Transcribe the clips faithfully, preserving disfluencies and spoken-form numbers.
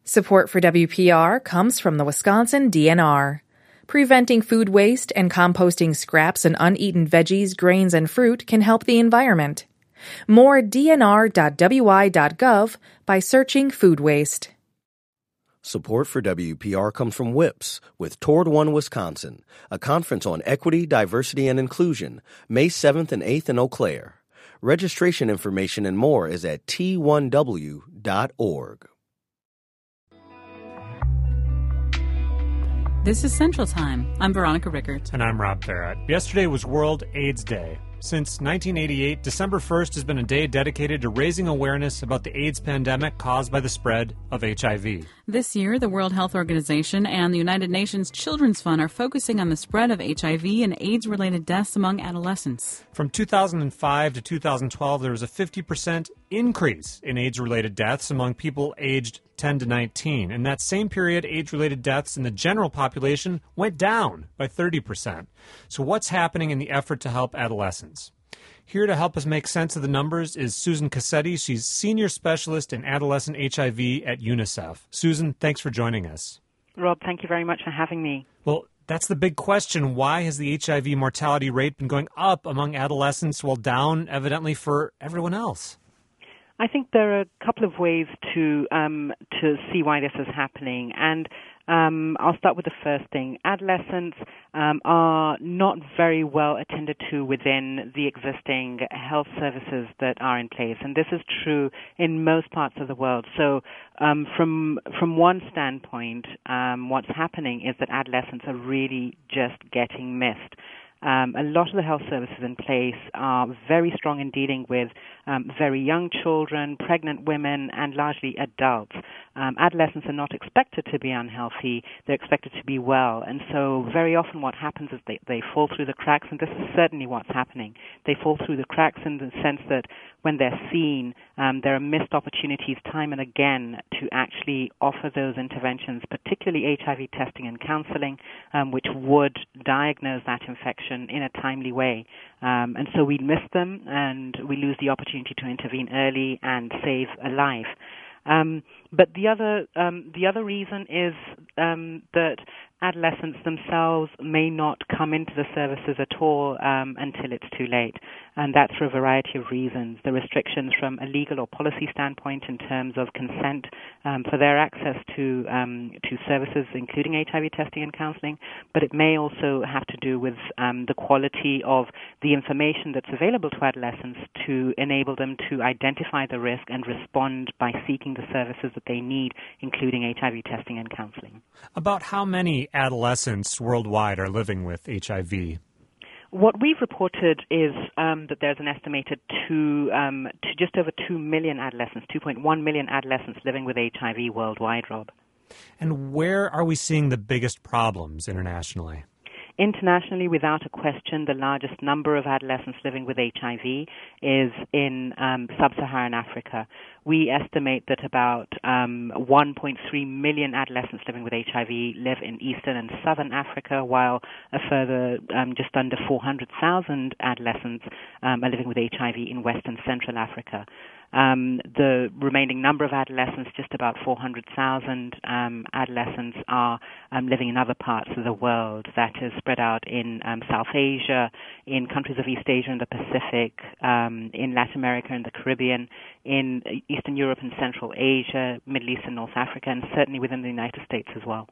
Support for W P R comes from the Wisconsin D N R. Preventing food waste and composting scraps and uneaten veggies, grains, and fruit can help the environment. More d n r dot w i dot gov by searching food waste. Support for W P R comes from WIPS with Toward One Wisconsin, a conference on equity, diversity, and inclusion, May seventh and eighth in Eau Claire. Registration information and more is at t one w dot org. This is Central Time. I'm Veronica Rickards. And I'm Rob Barrett. Yesterday was World AIDS Day. Since nineteen eighty-eight, December first has been a day dedicated to raising awareness about the AIDS pandemic caused by the spread of H I V. This year, the World Health Organization and the United Nations Children's Fund are focusing on the spread of H I V and AIDS-related deaths among adolescents. From two thousand five to two thousand twelve, there was a fifty percent increase in AIDS-related deaths among people aged ten to nineteen. In that same period, AIDS-related deaths in the general population went down by thirty percent. So what's happening in the effort to help adolescents? Here to help us make sense of the numbers is Susan Cassetti. She's Senior Specialist in Adolescent H I V at UNICEF. Susan, thanks for joining us. Rob, thank you very much for having me. Well, that's the big question. Why has the H I V mortality rate been going up among adolescents while down, evidently, for everyone else? I think there are a couple of ways to um, to see why this is happening, and um, I'll start with the first thing. Adolescents um, are not very well attended to within the existing health services that are in place, and this is true in most parts of the world. So um, from from one standpoint, um, what's happening is that adolescents are really just getting missed. Um, a lot of the health services in place are very strong in dealing with um, very young children, pregnant women, and largely adults. Um, adolescents are not expected to be unhealthy. They're expected to be well. And so very often what happens is they, they fall through the cracks, and this is certainly what's happening. They fall through the cracks in the sense that when they're seen, um, there are missed opportunities time and again to actually offer those interventions, particularly H I V testing and counseling, um, which would diagnose that infection in a timely way. Um, and so we miss them, and we lose the opportunity to intervene early and save a life. Um, but the other um, the other reason is um, that adolescents themselves may not come into the services at all um, until it's too late, and that's for a variety of reasons. The restrictions from a legal or policy standpoint in terms of consent um, for their access to um, to services, including H I V testing and counseling, but it may also have to do with um, the quality of the information that's available to adolescents to enable them to identify the risk and respond by seeking the services that they need, including H I V testing and counseling. About how many adolescents worldwide are living with H I V? What we've reported is um, that there's an estimated two, um, to just over two million adolescents, two point one million adolescents living with H I V worldwide, Rob. And where are we seeing the biggest problems internationally? Internationally, without a question, the largest number of adolescents living with H I V is in um, sub-Saharan Africa. We estimate that about um, one point three million adolescents living with H I V live in eastern and southern Africa, while a further um, just under four hundred thousand adolescents um, are living with H I V in west and central Africa. Um, the remaining number of adolescents, just about four hundred thousand um, adolescents, are um, living in other parts of the world. That is spread out in um, South Asia, in countries of East Asia and the Pacific, um, in Latin America and the Caribbean, in Eastern Europe and Central Asia, Middle East and North Africa, and certainly within the United States as well.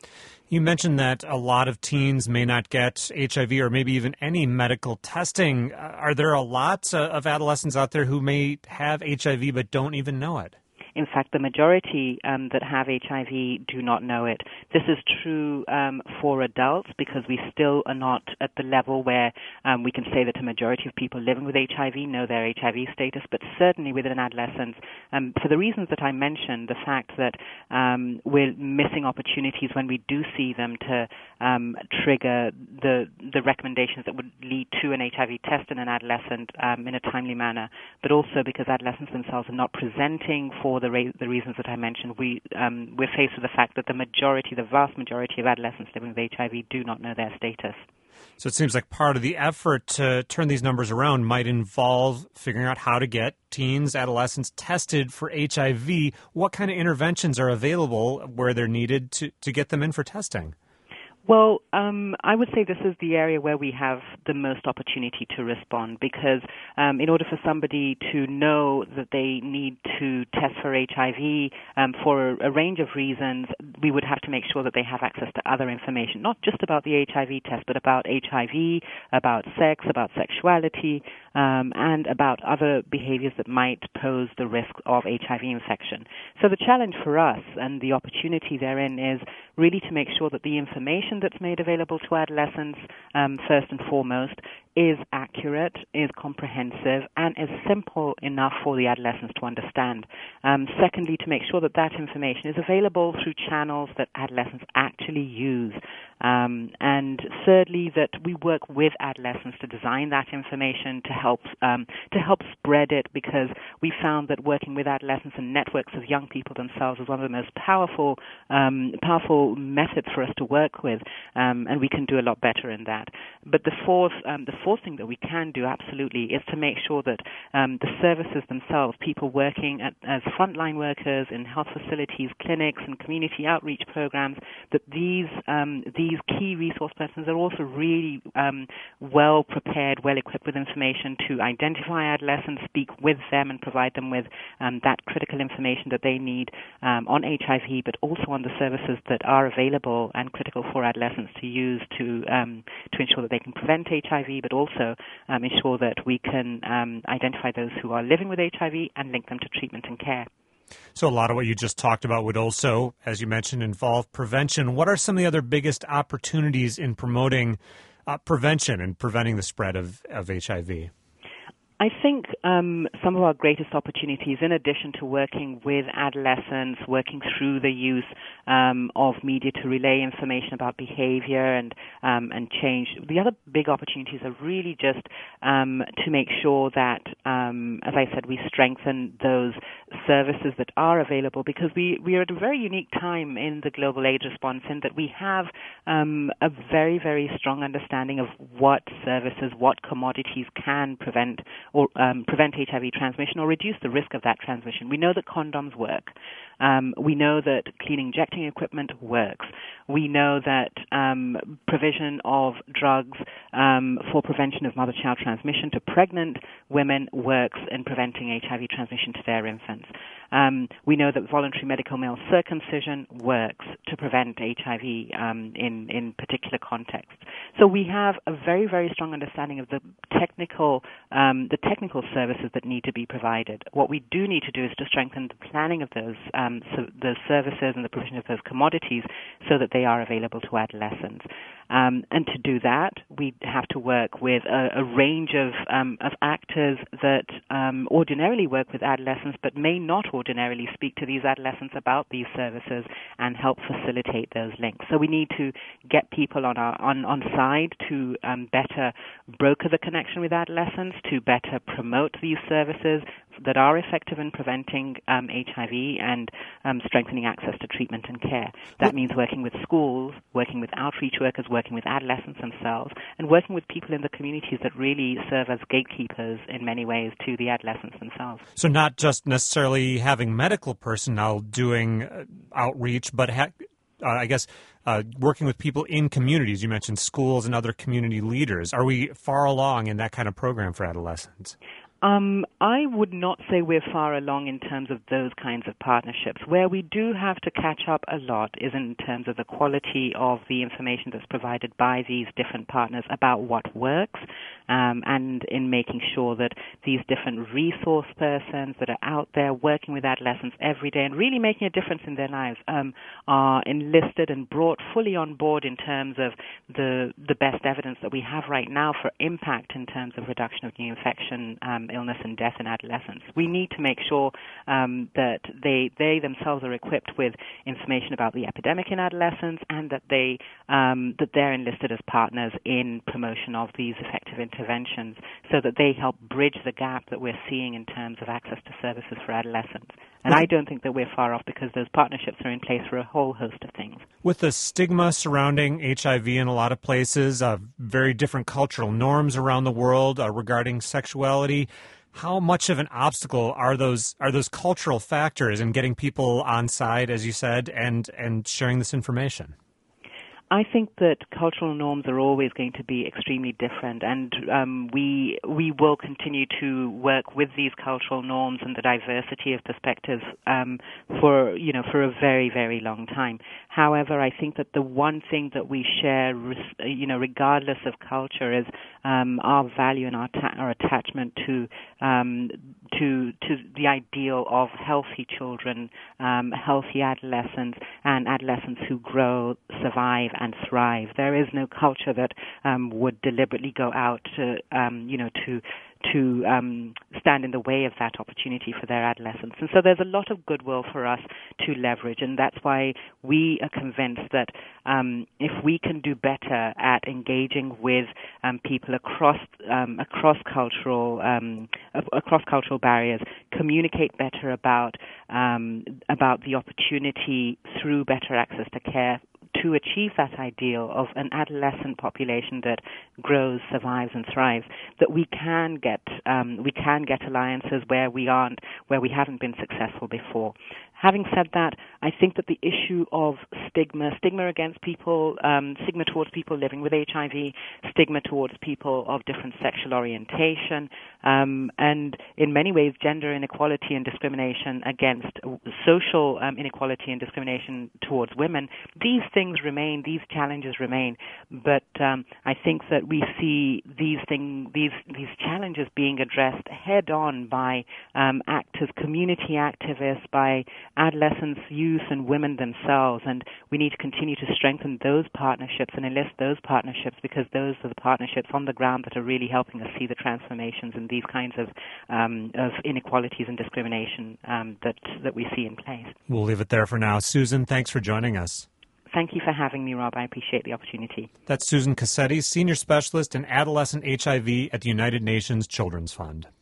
You mentioned that a lot of teens may not get H I V or maybe even any medical testing. Are there a lot of adolescents out there who may have H I V but don't even know it? In fact, the majority um, that have H I V do not know it. This is true um, for adults because we still are not at the level where um, we can say that a majority of people living with H I V know their H I V status, but certainly within adolescents, um, for the reasons that I mentioned, the fact that um, we're missing opportunities when we do see them to um, trigger the the recommendations that would lead to an H I V test in an adolescent um, in a timely manner, but also because adolescents themselves are not presenting for the, ra- the reasons that I mentioned. We, um, we're faced with the fact that the majority, the vast majority of adolescents living with H I V do not know their status. So it seems like part of the effort to turn these numbers around might involve figuring out how to get teens, adolescents tested for H I V. What kind of interventions are available where they're needed to, to get them in for testing? Well, um, I would say this is the area where we have the most opportunity to respond because um, in order for somebody to know that they need to test for H I V um, for a, a range of reasons, we would have to make sure that they have access to other information, not just about the H I V test, but about H I V, about sex, about sexuality, um, and about other behaviors that might pose the risk of H I V infection. So the challenge for us and the opportunity therein is really to make sure that the information that's made available to adolescents, um, first and foremost, is accurate, is comprehensive, and is simple enough for the adolescents to understand. Um, secondly, to make sure that that information is available through channels that adolescents actually use. Um, and thirdly, that we work with adolescents to design that information to help um, to help spread it, because we found that working with adolescents and networks of young people themselves is one of the most powerful um, powerful methods for us to work with, um, and we can do a lot better in that. But the fourth um, the fourth thing that we can do absolutely is to make sure that um, the services themselves, people working at, as frontline workers in health facilities, clinics, and community outreach programs, that these um, these key resource persons are also really um, well prepared, well equipped with information to identify adolescents, speak with them, and provide them with um, that critical information that they need um, on H I V, but also on the services that are available and critical for adolescents to use to um, to ensure that they can prevent H I V, but also um, ensure that we can um, identify those who are living with H I V and link them to treatment and care. So a lot of what you just talked about would also, as you mentioned, involve prevention. What are some of the other biggest opportunities in promoting uh, prevention and preventing the spread of, of H I V? I think um, some of our greatest opportunities, in addition to working with adolescents, working through the use um, of media to relay information about behavior and um, and change, the other big opportunities are really just um, to make sure that, um, as I said, we strengthen those services that are available, because we, we are at a very unique time in the global AIDS response in that we have um, a very, very strong understanding of what services, what commodities can prevent or um, prevent H I V transmission or reduce the risk of that transmission. We know that condoms work. Um, we know that clean injecting equipment works. We know that um, provision of drugs um, for prevention of mother-child transmission to pregnant women works in preventing H I V transmission to their infants. Um, we know that voluntary medical male circumcision works to prevent H I V um, in, in particular contexts. So we have a very, very strong understanding of the technical um, the technical services that need to be provided. What we do need to do is to strengthen the planning of those um, so the services and the provision of those commodities so that they are available to adolescents. Um, and to do that, we have to work with a, a range of um, of actors that um, ordinarily work with adolescents but may not ordinarily speak to these adolescents about these services and help facilitate those links. So we need to get people on our on, on side to um, better broker the connection with adolescents, to better promote these services that are effective in preventing um, H I V and um, strengthening access to treatment and care. That means working with schools, working with outreach workers, working with adolescents themselves, and working with people in the communities that really serve as gatekeepers in many ways to the adolescents themselves. So not just necessarily having medical personnel doing uh, outreach, but ha- uh, I guess uh, working with people in communities. You mentioned schools and other community leaders. Are we far along in that kind of program for adolescents? Um, I would not say we're far along in terms of those kinds of partnerships. Where we do have to catch up a lot is in terms of the quality of the information that's provided by these different partners about what works, um, and in making sure that these different resource persons that are out there working with adolescents every day and really making a difference in their lives um, are enlisted and brought fully on board in terms of the the best evidence that we have right now for impact in terms of reduction of new infection, um, illness and death in adolescents. We need to make sure um, that they they themselves are equipped with information about the epidemic in adolescents, and that they um, that they're enlisted as partners in promotion of these effective interventions, so that they help bridge the gap that we're seeing in terms of access to services for adolescents. And I don't think that we're far off because those partnerships are in place for a whole host of things. With the stigma surrounding H I V in a lot of places, uh, very different cultural norms around the world uh, regarding sexuality, how much of an obstacle are those are those cultural factors in getting people on side, as you said, and, and sharing this information? I think that cultural norms are always going to be extremely different, and um, we we will continue to work with these cultural norms and the diversity of perspectives um, for you know for a very very long time. However, I think that the one thing that we share, you know, regardless of culture, is um, our value and our ta- our attachment to um, to to the ideal of healthy children, um, healthy adolescents, and adolescents who grow, survive, and thrive. There is no culture that um, would deliberately go out to, um, you know, to to um, stand in the way of that opportunity for their adolescents. And so there's a lot of goodwill for us to leverage, and that's why we are convinced that um, if we can do better at engaging with um, people across um, across cultural um, across cultural barriers, communicate better about um, about the opportunity through better access to care to achieve that ideal of an adolescent population that grows, survives, and thrives, that we can get um, we can get alliances where we aren't, where we haven't been successful before. Having said that, I think that the issue of stigma, stigma against people, um, stigma towards people living with H I V, stigma towards people of different sexual orientation, um, and in many ways gender inequality and discrimination against social um, inequality and discrimination towards women, these things remain, these challenges remain. But um, I think that we see these thing, these these challenges being addressed head on by um, actors, community activists, by adolescents, youth, and women themselves, and we need to continue to strengthen those partnerships and enlist those partnerships, because those are the partnerships on the ground that are really helping us see the transformations in these kinds of um, of inequalities and discrimination um, that that we see in place. We'll leave it there for now. Susan, thanks for joining us. Thank you for having me, Rob. I appreciate the opportunity. That's Susan Cassetti, Senior Specialist in Adolescent H I V at the United Nations Children's Fund.